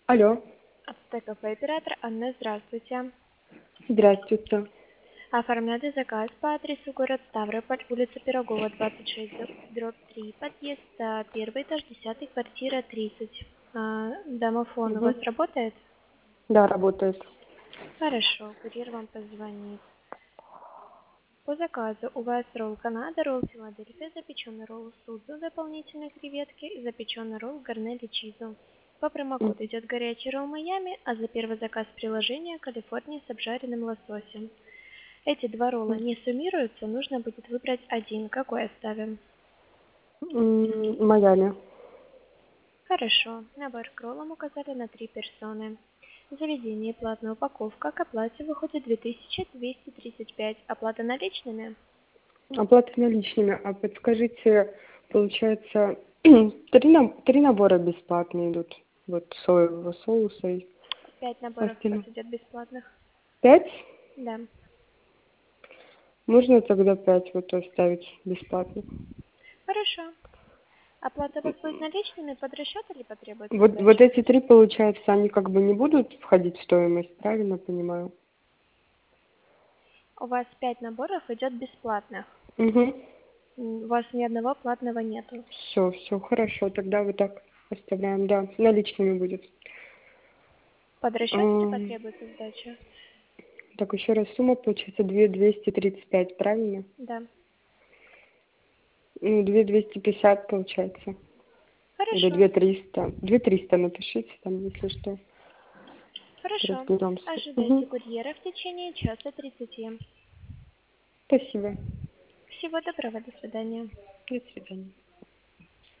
Алло, ТКП оператор Анна, здравствуйте. здравствуйте. Оформляли заказ по адресу город Ставрополь, улица Пирогова, 26, дробь 3, подъезд, первый этаж, 10, квартира 30. Домофон у вас Мгм. работает? Да, работает. Хорошо, курьер вам позвонит. По заказу у вас ролл Канада, ролл Филадельфия, запеченный ролл Судзу, дополнительные креветки и запеченный ролл Гарнелли Чизу. По промокоду Мгм. идет горячий ролл Майами, а за первый заказ приложения Калифорния с обжаренным лососем. Эти два ролла не суммируются, нужно будет выбрать один. Какой оставим? Майами. Хорошо. Набор к роллам указали на 3 персоны. Заведение платная упаковка к оплате выходит 2235. Оплата наличными? Оплата наличными. А подскажите, получается, три набора бесплатно идут. Вот соевого соуса и 5 наборов у вас остальное. идет бесплатных. 5? Да. Можно тогда 5 вот оставить бесплатно? Хорошо. Оплата у вас будет наличными под расчет или потребуется Вот сдача? эти три, получается, они как бы не будут входить в стоимость, правильно понимаю? У вас 5 наборов идет бесплатных. Угу. У вас ни одного платного нету. Все, хорошо. Тогда вот так оставляем. Да, наличными будет. Под расчет или Ам, потребуется сдача? Так, еще раз сумма получается 2235, правильно? Да. Ну, 2250 получается. Или Хорошо. 2300. 2300 напишите там, если что. Хорошо. Разберемся. Ожидайте Угу. курьера в течение часа 30. Спасибо. Всего доброго, до свидания. До свидания.